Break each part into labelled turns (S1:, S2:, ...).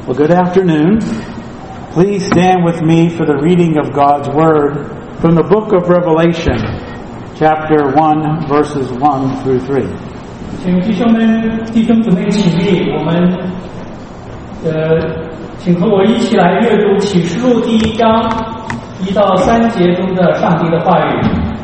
S1: Well, good afternoon. Please stand with me for the reading of God's Word from the book of Revelation, chapter 1, verses 1 through 3.
S2: 请弟兄姊妹起立，我们请和我一起来阅读启示录第1章1到3节中的上帝的话语。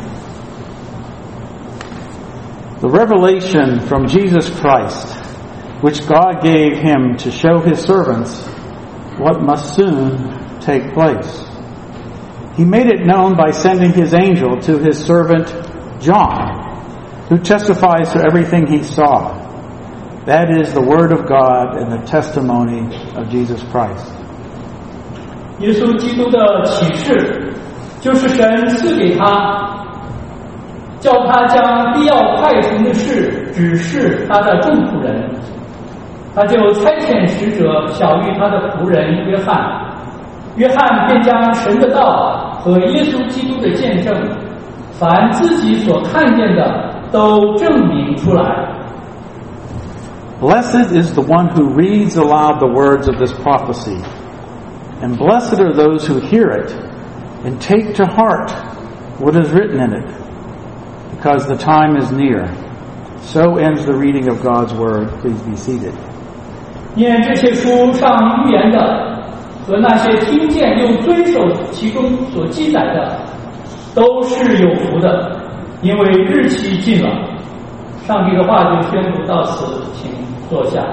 S1: The revelation from Jesus Christ, which God gave him to show his servants what must soon take place. He made it known by sending his angel to his servant John, who testifies to everything he saw. That is the word of God and the testimony of Jesus Christ.
S2: 耶稣基督的启示，就是神赐给他，叫他将必要快成的事指示他的众仆人。他就差遣使者晓谕他的仆人约翰，约翰便将神的道和耶稣基督的见证，凡自己所看见的都证明出来。
S1: Blessed is the one who reads aloud the words of this prophecy, and blessed are those who hear it and take to heart what is written in it, because the time is near. So ends the reading of God's Word. Please be seated.
S2: 念这些书上预言的和那些听见又遵守其中所记载的，都是有福的，因为日期近了。上帝的话就宣读到此，请坐下。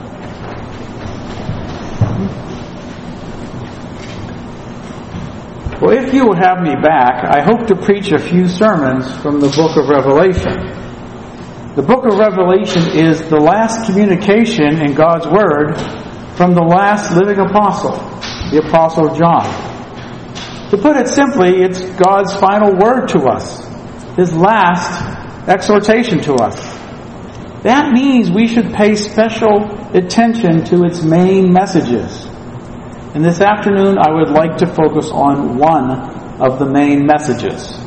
S1: Well, if you will have me back, I hope to preach a few sermons from the book of Revelation. The book of Revelation is the last communication in God's Word from the last living apostle, the Apostle John. To put it simply, it's God's final word to us, His last exhortation to us. That means we should pay special attention to its main messages. And this afternoon, I would like to focus on one of the main messages.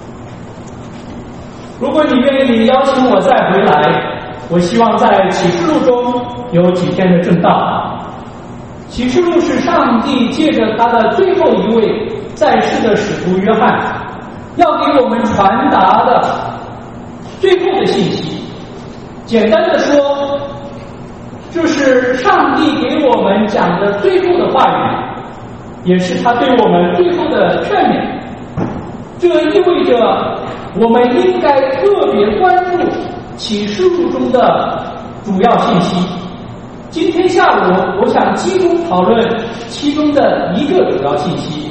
S2: 如果你愿意邀请我再回来，我希望在启示录中有几天的正道。启示录是上帝借着他的最后一位在世的使徒约翰，要给我们传达的最后的信息。简单的说，就是上帝给我们讲的最后的话语，也是他对我们最后的劝勉。这意味着我们应该特别关注启示录中的主要信息。今天下午，我想集中讨论其中的一个主要信息。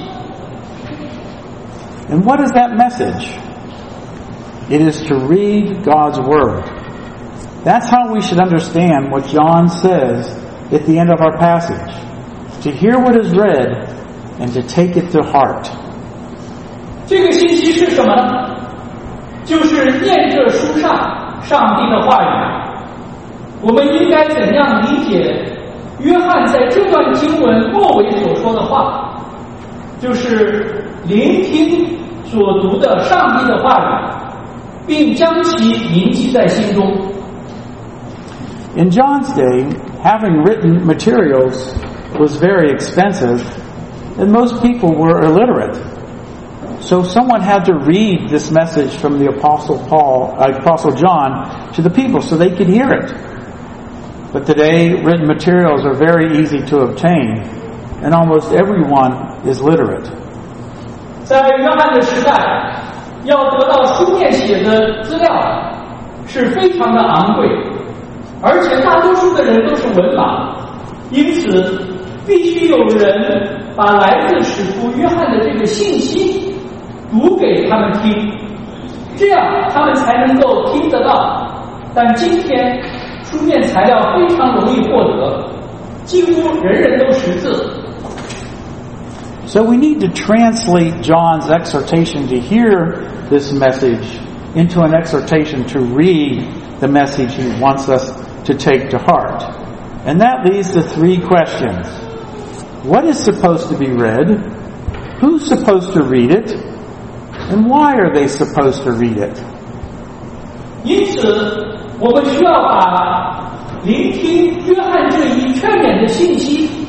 S1: And what is that message? It is to read God's Word. That's how we should understand what John says at the end of our passage. To hear what is read and to take it to heart.
S2: 这个信息是什么呢？就是念着书上上帝的话语。我们应该怎样理解约翰在这段经文末尾所说的话？就是聆听所读的上帝的话语，并将其铭记在心中。
S1: In John's day, having written materials was very expensive, and most people were illiterate. So someone had to read this message from the Apostle John to the people so they could hear it. But today, written materials are very easy to obtain, and almost everyone is literate.
S2: 在约翰的时代，要得到书面写的资料是非常的昂贵，而且大多数的人都是文盲，因此必须有人把来自使徒约翰的这个信息读给他们听，这样他们才能够听得到。但今天书面材料非常容易获得，几乎人人都识字。
S1: So we need to translate John's exhortation to hear this message into an exhortation to read the message he wants us to take to heart. And that leads to 3 questions. What is supposed to be read? Who's supposed to read it? And why are they supposed to read it?
S2: 因此，我们需要把聆听约翰这一劝勉的信息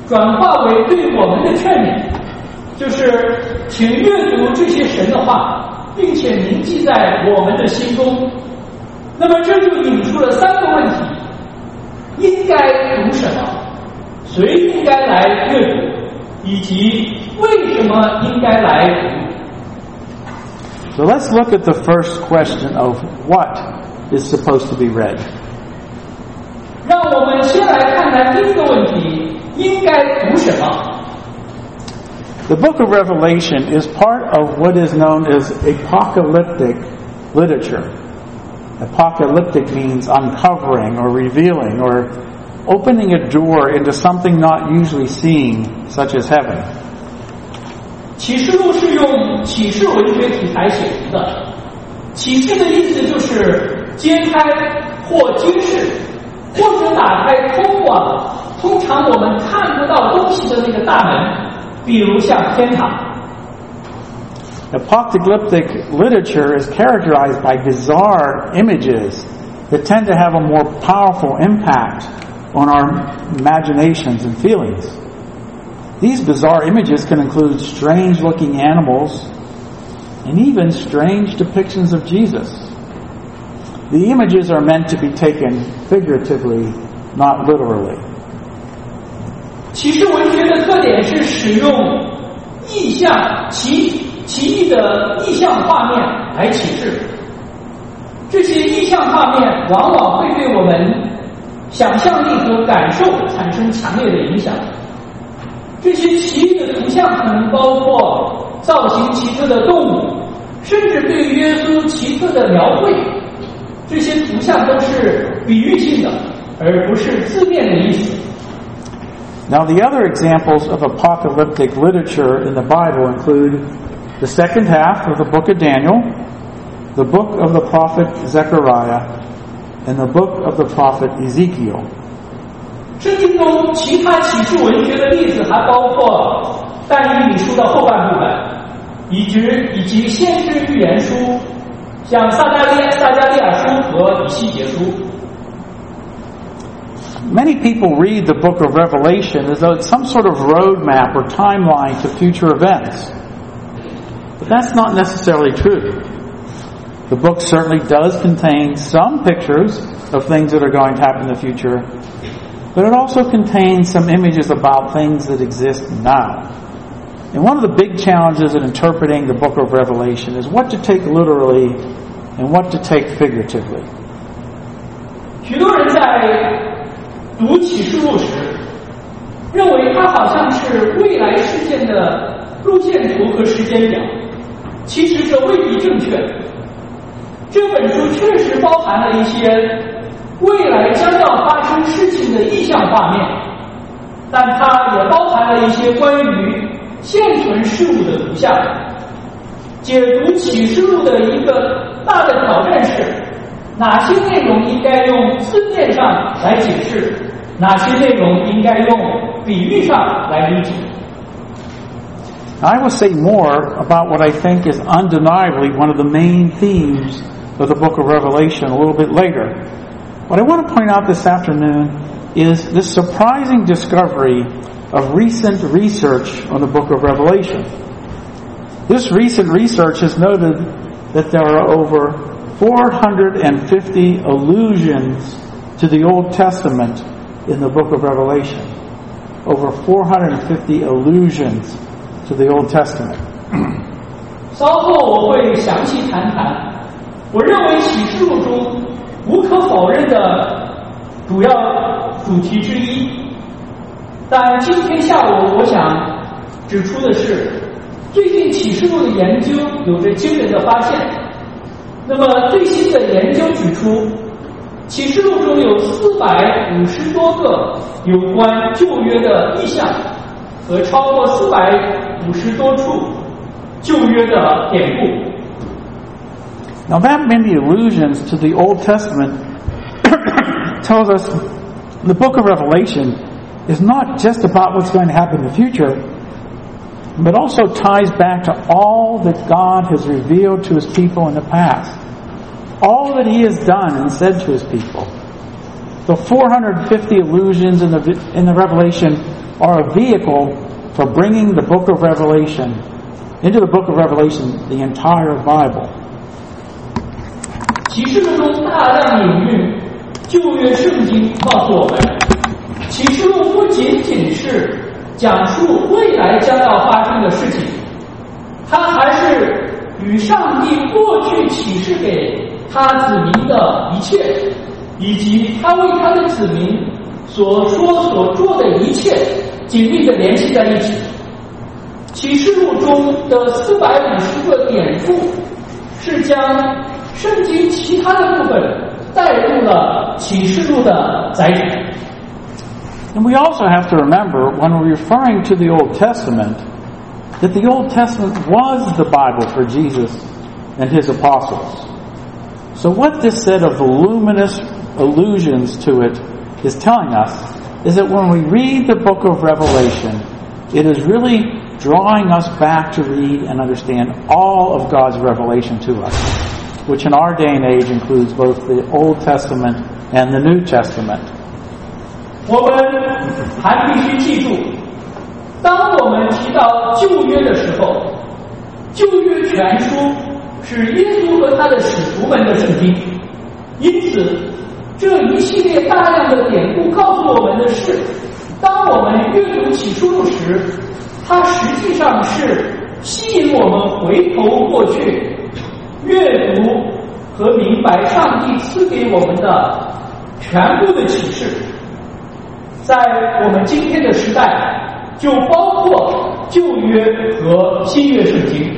S2: 转化为对我们的劝勉，就是请阅读这些神的话，并且铭记在我们的心中。那么这就引出了3个问题：应该读什么？谁应该来阅读？以及为什么应该来读？
S1: So let's look at the first question of what is supposed to be read.
S2: 让我们先来看看第一个问题：应该读什么？
S1: The book of Revelation is part of what is known as apocalyptic literature. Apocalyptic means uncovering or revealing or opening a door into something not usually seen, such as heaven.
S2: 启示录是用启示文学题材写成的，启示的意思就是揭开或揭示，或者打开通往通常我们看不到东西的那个大门，比如像天堂。
S1: Apocalyptic literature is characterized by bizarre images that tend to have a more powerful impact on our imaginations and feelings. These bizarre images can include strange-looking animals and even strange depictions of Jesus. The images are meant to be taken figuratively, not literally.
S2: 启示文学的特点是使用意象奇异的意象画面来启示，这些意象画面往往会对我们想象力和感受产生强烈的影响。这些奇异的图像可能包括造型奇特的动物，甚至对耶稣奇特的描绘。这些图像都是比喻性的，而不是字面的意思。
S1: Now, the other examples of apocalyptic literature in the Bible include the second half of the book of Daniel, the book of the prophet Zechariah, and the book of the prophet Ezekiel.
S2: 圣经中其他启示文学的例子还包括但以理书的后半部分，以及先知预言书，像撒迦利亚书和以西结书。
S1: Many people read the book of Revelation as though it's some sort of roadmap or timeline to future events. But that's not necessarily true. The book certainly does contain some pictures of things that are going to happen in the future, but it also contains some images about things that exist now. And one of the big challenges in interpreting the book of Revelation is what to take literally and what to take figuratively.
S2: 许多人在读启示录时，认为它好像是未来事件的路线图和时间表，其实这未必正确。这本书确实包含了一些未来将要发生事情的意象画面，但它也包含了一些关于现存事物的图像。解读启示录的一个大的挑战是，哪些内容应该用字面上来解释，哪些内容应该用比喻上来理解。
S1: I will say more about what I think is undeniably one of the main themes of the book of Revelation a little bit later. What I want to point out this afternoon is this surprising discovery of recent research on the book of Revelation. This recent research has noted that there are over 450 allusions to the Old Testament in the book of Revelation. Over 450 allusions to the Old Testament.
S2: 稍后我会详细谈谈，我认为启示录中无可否认的主要主题之一。但今天下午我想指出的是，最近启示录的研究有着惊人的发现。那么最新的研究指出，启示录中有450多个有关旧约的意象，和超过450多处旧约的典故。
S1: Now that many allusions to the Old Testament tells us the book of Revelation is not just about what's going to happen in the future, but also ties back to all that God has revealed to His people in the past. All that He has done and said to His people. The 450 allusions in the Revelation are a vehicle for bringing the book of Revelation, into the book of Revelation, the entire Bible.
S2: 启示录中大量引用旧约圣经告诉我们，启示录不仅仅是讲述未来将要发生的事情，它还是与上帝过去启示给他子民的一切，以及他为他的子民所说所做的一切紧密地联系在一起。启示录中的450个典故是将圣经其他的部分带入了启示录的载体。
S1: And we also have to remember, when we're referring to the Old Testament, that the Old Testament was the Bible for Jesus and his apostles. So what this set of luminous allusions to it is telling us is that when we read the book of Revelation, it is really drawing us back to read and understand all of God's revelation to us, which in our day and age includes both the Old Testament and the New Testament.
S2: 我们还必须记住，当我们提到旧约的时候，旧约全书是耶稣和他的使徒们的圣经，因此这一系列大量的典故告诉我们的是，当我们阅读启示录时，它实际上是吸引我们回头过去，阅读和明白上帝赐给我们的全部的启示。在我们今天的时代，就包括旧约和新约圣经。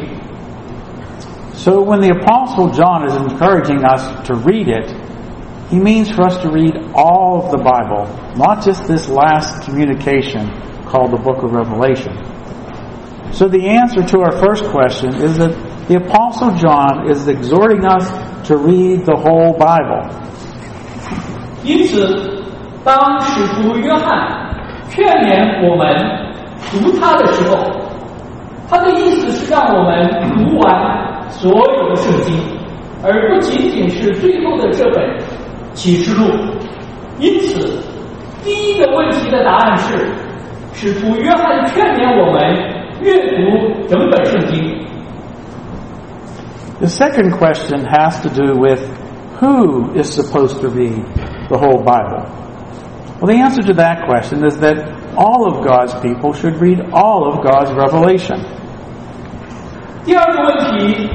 S1: So when the Apostle John is encouraging us to read it, he means for us to read all of the Bible, not just this last communication called the Book of Revelation. So the answer to our first question is that the Apostle John is exhorting us to read the whole Bible.
S2: 因此，当使徒约翰劝勉我们读他的时候，他的意思是让我们读完所有的圣经，而不仅仅是最后的这本启示录。因此，第一个问题的答案是，使徒约翰劝勉我们阅读整本圣经。
S1: The second question has to do with who is supposed to read the whole Bible. Well, the answer to that question is that all of God's people should read all of God's revelation.
S2: 第二个问题，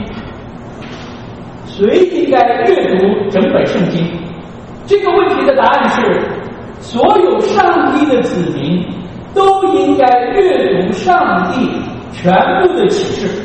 S2: 谁应该阅读整本圣经？这个问题的答案是，所有上帝的子民都应该阅读上帝全部的启示。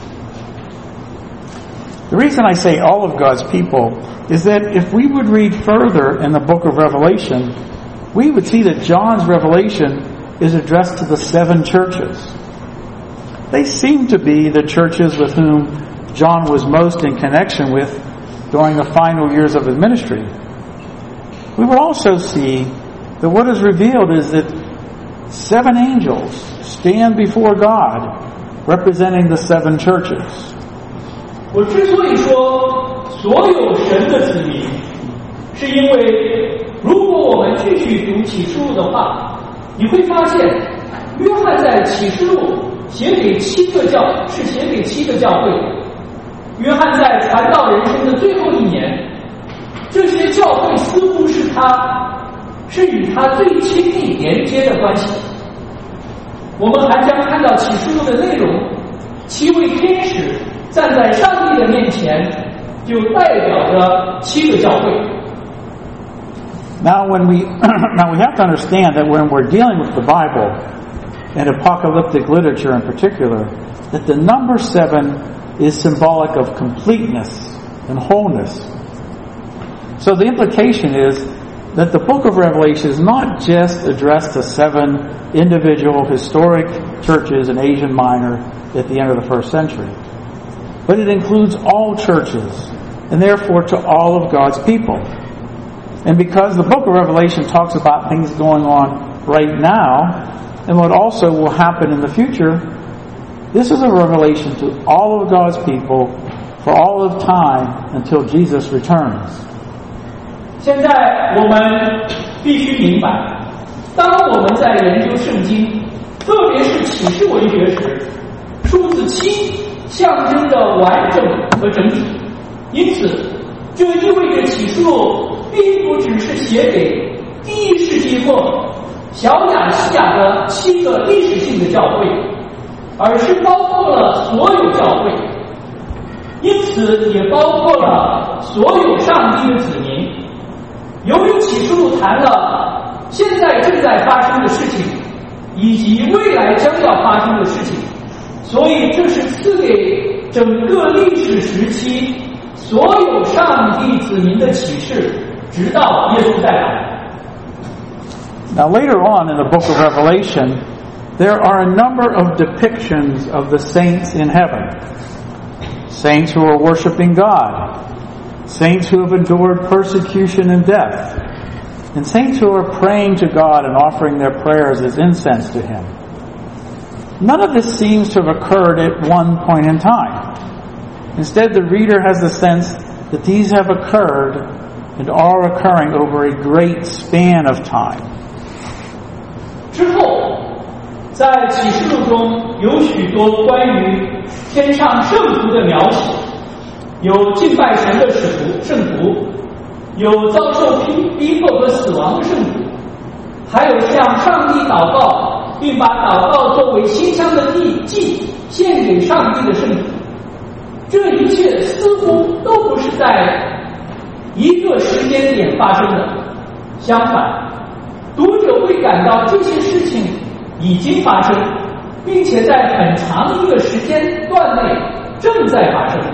S1: The reason I say all of God's people is that if we would read further in the book of Revelation, we would see that John's revelation is addressed to the 7 churches. They seem to be the churches with whom John was most in connection with during the final years of his ministry. We would also see that what is revealed is that 7 angels stand before God, representing the 7 churches.
S2: 我之所以说所有神的子民，是因为如果我们继续读启示录的话，你会发现约翰在启示录写给7个教会。约翰在传道人生的最后1年，这些教会似乎是与他最亲密连接的关系。我们还将看到启示录的内容，7位天使站在上帝的面前，就代表着7个教会。
S1: Now we have to understand that when we're dealing with the Bible and apocalyptic literature in particular, that the number 7 is symbolic of completeness and wholeness. So the implication is that the book of Revelation is not just addressed to 7 individual historic churches in Asia Minor at the end of the 1st century, but it includes all churches and therefore to all of God's people. And because the book of Revelation talks about things going on right now and what also will happen in the future, this is a revelation to all of God's people for all of time until Jesus returns.
S2: 现在我们必须明白， 当我们在研究圣经，特别是启示文学时，数字7象征着完整和整体，因此这意味着启示录并不只是写给第1世纪末小亚细亚的7个历史性的教会，而是包括了所有教会，因此也包括了所有上帝的子民。由于启示录谈了现在正在发生的事情以及未来将要发生的事情，所以这是赐给整个历史时期所有上帝子民的启示，直到耶稣再来。
S1: Now later on in the book of Revelation, there are a number of depictions of the saints in heaven. Saints who are worshiping God, saints who have endured persecution and death, and saints who are praying to God and offering their prayers as incense to Him. None of this seems to have occurred at one point in time. Instead, the reader has the sense that these have occurred and are occurring over a great span of time.
S2: 之后，在启示录中有许多关于天上圣徒的描写，有敬拜神的圣徒，有遭受逼迫和死亡的圣徒，还有向上帝祷告并把祷告作为馨香的祭献给上帝的圣徒。这一切似乎都不是在一个时间点发生的，相反，读者会感到这些事情已经发生，并且在很长一个时间段内正在发生。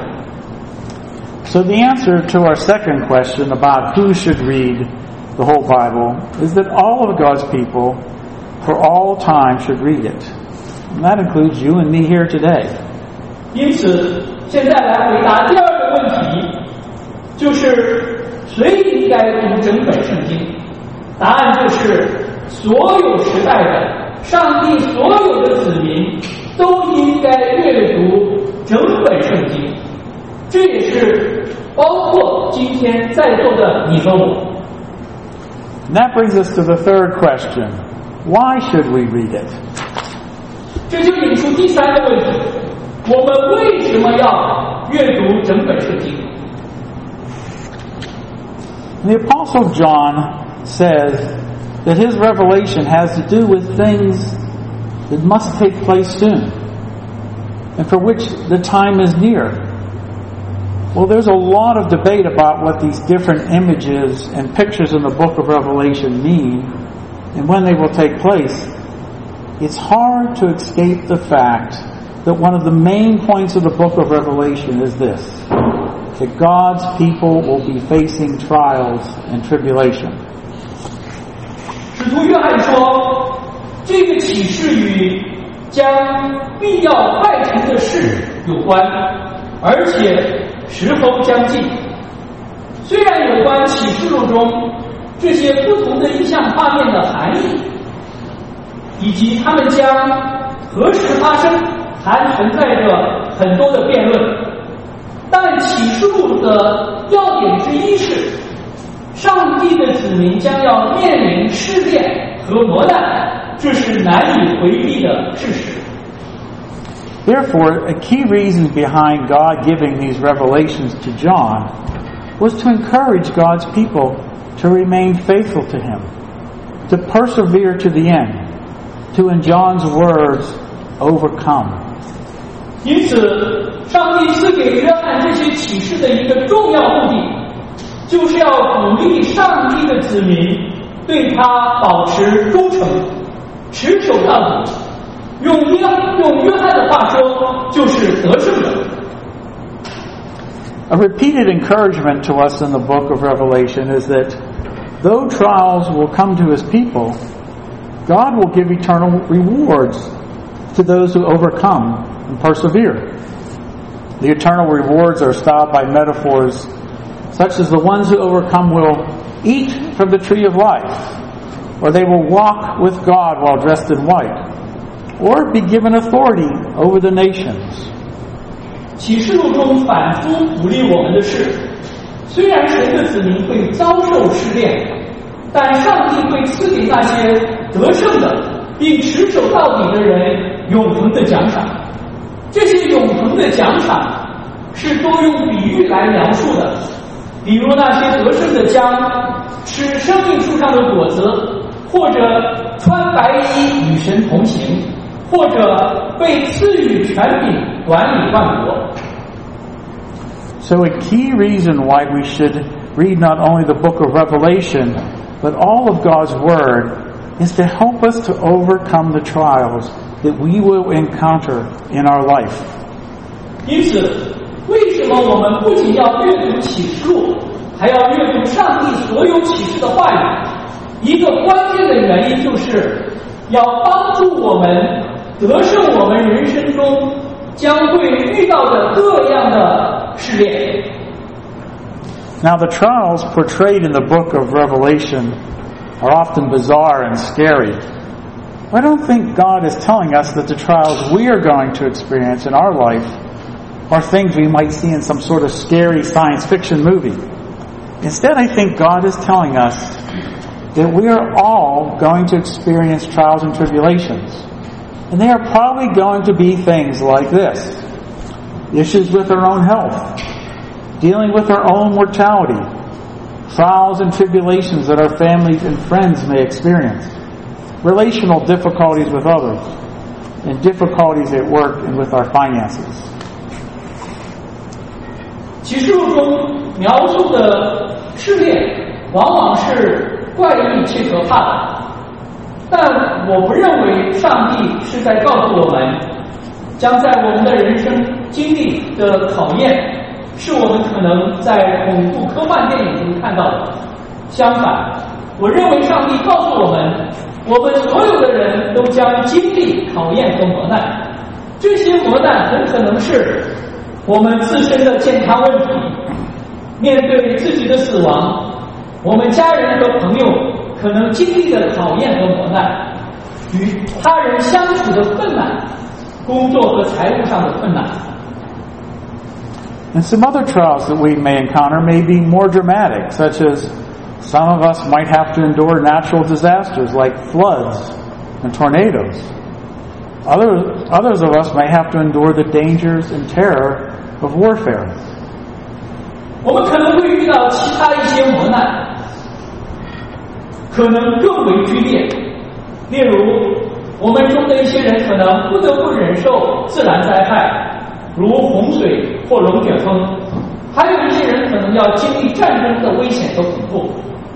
S1: So the answer to our second question about who should read the whole Bible is that all of God's people for all time should read it. And that includes you and me here today.
S2: 因此，现在来回答第二个问题，就是谁应该读整本圣经？答案就是所有时代的上帝所有的子民都应该阅读整本圣经，这也是包括今天在座的你和我。
S1: And that brings us to the third question. Why should we read it?
S2: 这就引出第三个问题，我们为什么要阅读整本圣经？
S1: The Apostle John says that his revelation has to do with things that must take place soon and for which the time is near. Well, there's a lot of debate about what these different images and pictures in the book of Revelation mean and when they will take place. It's hard to escape the fact that one of the main points of the book of Revelation is this, that God's people will be facing trials and tribulation.
S2: 使徒约翰说，这个启示与将必要快成的事有关，而且时候将近。虽然有关启示录中这些不同的意象画面的含义，以及它们将何时发生，还存在着很多的辩论，但启示录的要点之一是，上帝的子民将要面临试炼和磨难，这是难以回避的事实。
S1: Therefore, a key reason behind God giving these revelations to John was to encourage God's people to remain faithful to Him, to persevere to the end, to, in John's words, overcome.
S2: 因此，上帝赐给约翰这些启示的一个重要目的，就是要鼓励上帝的子民对他保持忠诚，持守到底。用约翰的话说，就是得胜的。
S1: A repeated encouragement to us in the book of Revelation is that though trials will come to His people, God will give eternal rewards to those who overcome and persevere. The eternal rewards are styled by metaphors such as the ones who overcome will eat from the tree of life, or they will walk with God while dressed in white, or be given authority over the nations.
S2: 启示录中反复鼓励我们的是，虽然神的子民会遭受试炼，但上帝会赐给那些得胜的并持守到底的人永恒的奖赏。这些永恒的奖赏是多用比喻来描述的，比如那些得胜的将吃生命树上的果子，或者穿白衣与神同行，或者被赐予权柄管理万国。
S1: So a key reason why we should read not only the book of Revelation, but all of God's Word is to help us to overcome the trials that we will encounter in our life.
S2: 因此，为什么我们不仅要阅读启示录，还要阅读上帝所有启示的话语？一个关键的原因就是要帮助我们得胜我们人生中将会遇到的各样的试炼。
S1: Now, the trials portrayed in the book of Revelation are often bizarre and scary. I don't think God is telling us that the trials we are going to experience in our life are things we might see in some sort of scary science fiction movie. Instead, I think God is telling us that we are all going to experience trials and tribulations. And they are probably going to be things like this: issues with our own health, dealing with our own mortality, trials and tribulations that our families and friends may experience, relational difficulties with others, and difficulties at work and with our finances.
S2: 启示录中描述的试炼往往是怪异且可怕的，但我不认为上帝是在告诉我们，将在我们的人生经历的考验是我们可能在恐怖科幻电影中看到的。相反，我认为上帝告诉我们，我们所有的人都将经历考验和磨难。这些磨难很可能是我们自身的健康问题，面对自己的死亡，我们家人和朋友可能经历的考验和磨难，与他人相处的困难，工作和财务上的困难。
S1: And some other trials that we may encounter may be more dramatic, such as some of us might have to endure natural disasters like floods and tornadoes. Others of us may have to endure the dangers and terror of warfare.
S2: 我们可能会遇到其他一些磨难，可能更为剧烈。例如，我们中的一些人可能不得不忍受自然灾害，如洪水或龙卷风；还有一些人可能要经历战争的危险和恐怖。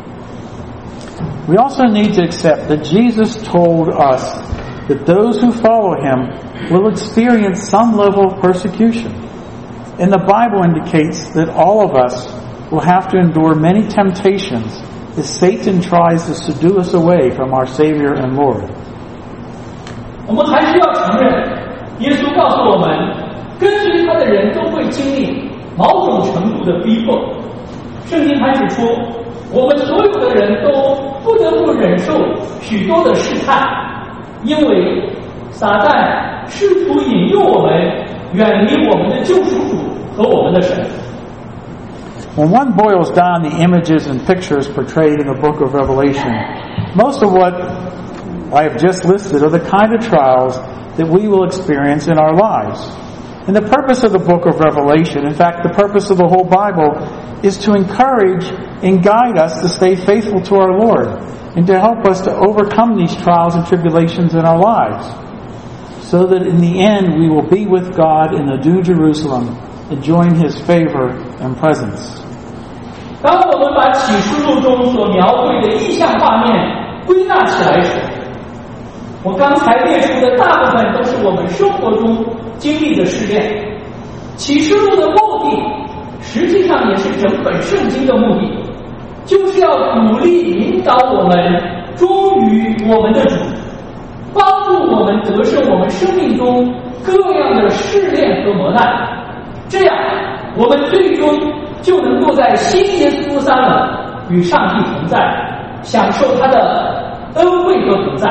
S1: We also need to accept that Jesus told us that those who follow him will experience some level of persecution. And the Bible indicates that all of us will have to endure many temptations as Satan tries to seduce us away from our Savior and Lord.
S2: 我们还需要承认，耶稣告诉我们，跟随他的人都会经历某种程度的逼迫。圣经还指出，我们所有的人都不得不忍受许多的试探，因为撒旦试图引诱我们远离我们的救赎主和我们的神。
S1: When one boils down the images and pictures portrayed in the book of Revelation, most of what I have just listed are the kind of trials that we will experience in our lives. And the purpose of the book of Revelation, in fact, the purpose of the whole Bible, is to encourage and guide us to stay faithful to our Lord and to help us to overcome these trials and tribulations in our lives, so that in the end we will be with God in the New Jerusalem, enjoying His favor and presence.
S2: 当我们把启示录中所描绘的意象画面归纳起来时，我刚才列出的大部分都是我们生活中经历的试炼。启示录的目的，实际上也是整本圣经的目的，就是要鼓励引导我们忠于我们的主，帮助我们得胜我们生命中各样的试炼和磨难，这样我们最终就能够在新耶路撒冷与上帝同在，享受他的恩惠和同在。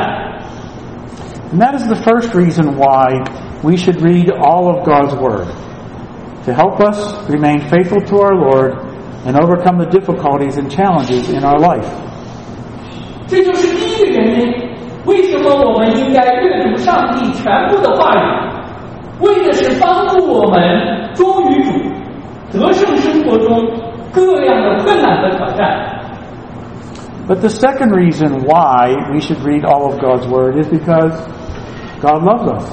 S1: And that is the first reason why we should read all of God's Word, to help us remain faithful to our Lord and overcome the difficulties and challenges in our life.
S2: 这就是第一个原因， 为什么我们应该阅读上帝全部的话语？为的是帮助我们忠于主，得胜生活中各样的困难和挑战。
S1: But the second reason why we should read all of God's Word is because God loves us.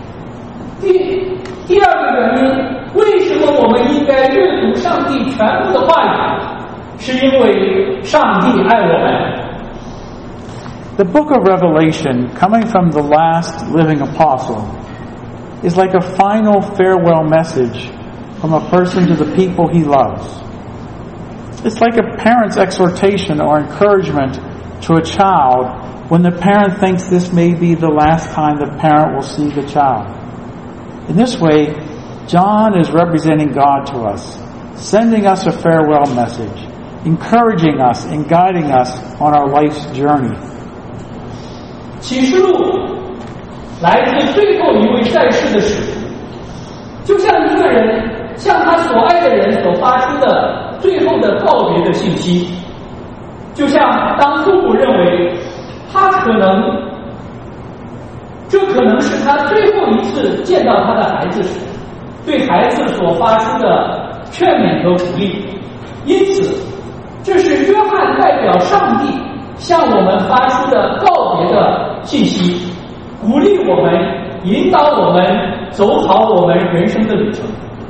S2: 第二个原因，为什么我们应该阅读上帝全部的话语？是因为上帝爱我们。
S1: The book of Revelation, coming from the last living apostle, is like a final farewell message from a person to the people he loves. It's like a parent's exhortation or encouragement to a child when the parent thinks this may be the last time the parent will see the child. In this way, John is representing God to us, sending us a farewell message, encouraging us and guiding us on our life's journey.
S2: 启示录来自最后一位在世的使徒，就像一个人向他所爱的人所发出的最后的告别的信息，就像当父母认为这可能是他最后一次见到他的孩子时，对孩子所发出的劝勉和鼓励。因此，这是约翰代表上帝向我们发出的告别的信息，鼓励我们，引导我们走好我们人生的旅程。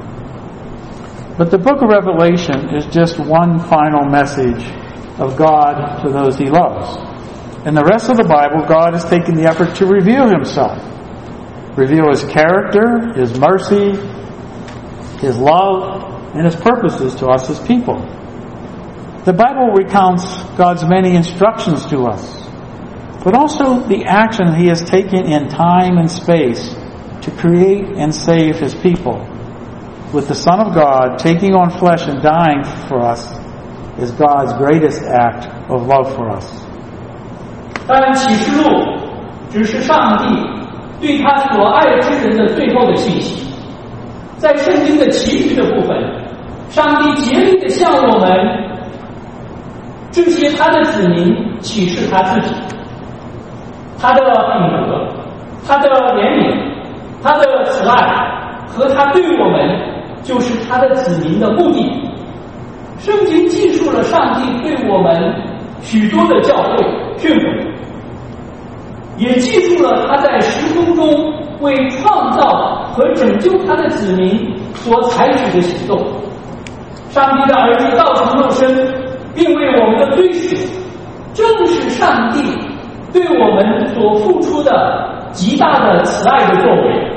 S1: But the book of Revelation is just one final message of God to those he loves. In the rest of the Bible, God has taken the effort to reveal himself, reveal his character, his mercy, his love, and his purposes to us as people. The Bible recounts God's many instructions to us, but also the action he has taken in time and space to create and save his people. With the Son of God taking on flesh and dying for us is God's greatest act of love for us.
S2: 但启示录只是上帝对他所爱之人的最后的信息，在圣经的其余的部分，上帝竭力地向我们这些他的子民启示他自己，他的品格，他的怜悯，他的慈爱和他对我们就是他的子民的目的。圣经记述了上帝对我们许多的教诲训诲，也记述了他在时空中为创造和拯救他的子民所采取的行动。上帝的儿子道成肉身，并为我们的罪死，正是上帝对我们所付出的极大的慈爱的作为。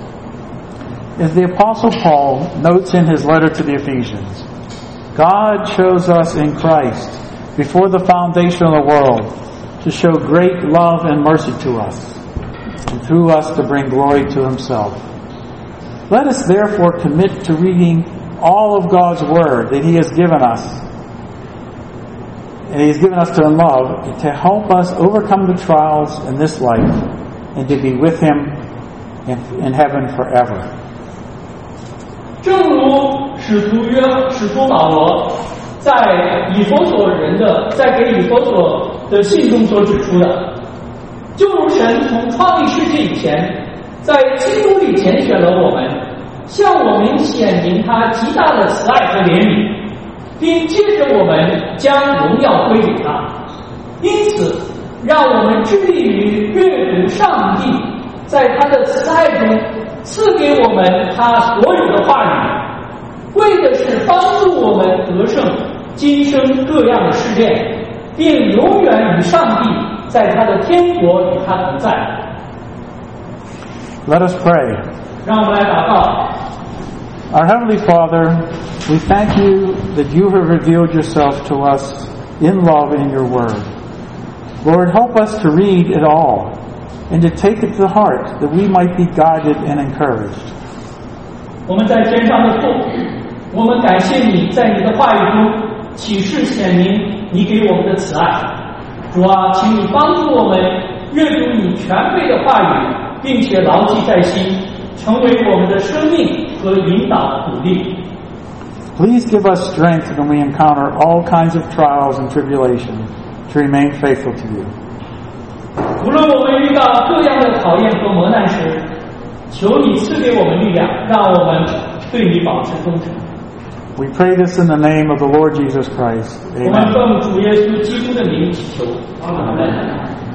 S1: As the Apostle Paul notes in his letter to the Ephesians, God chose us in Christ before the foundation of the world to show great love and mercy to us, and through us to bring glory to himself. Let us therefore commit to reading all of God's Word that he has given us, and he has given us to love, to help us overcome the trials in this life and to be with him in heaven forever.
S2: 正如使徒保罗在给以弗所的信中所指出的，就如神从创立世界以前，在基督里拣选了我们，向我们显明他极大的慈爱和怜悯，并借着我们将荣耀归给他。因此，让我们致力于阅读上帝在他的慈爱中赐给我们他所有的话语，为的是帮助我们得胜今生各样的试炼，并永远与上帝在他的天国与他同在。
S1: Let us pray.
S2: 让我们来祷告。
S1: Our Heavenly Father, we thank you that you have revealed yourself to us in love in your word. Lord, help us to read it all and to take it to heart that we might be guided and encouraged.
S2: 我们在天上的父，我们感谢你在你的话语中启示显明你给我们的慈爱。主啊，请你帮助我们阅读你全备的话语，并且牢记在心，成为我们的生命和引导鼓励。
S1: Please give us strength when we encounter all kinds of trials and tribulation to remain faithful to you.
S2: 无论我们遇到各样的考验和磨难时，求你赐给我们力量，让我们对你保持忠诚。
S1: We pray this in the name of the Lord Jesus Christ.
S2: 我们
S1: Amen.
S2: 奉主耶稣基督的名祈求，阿门。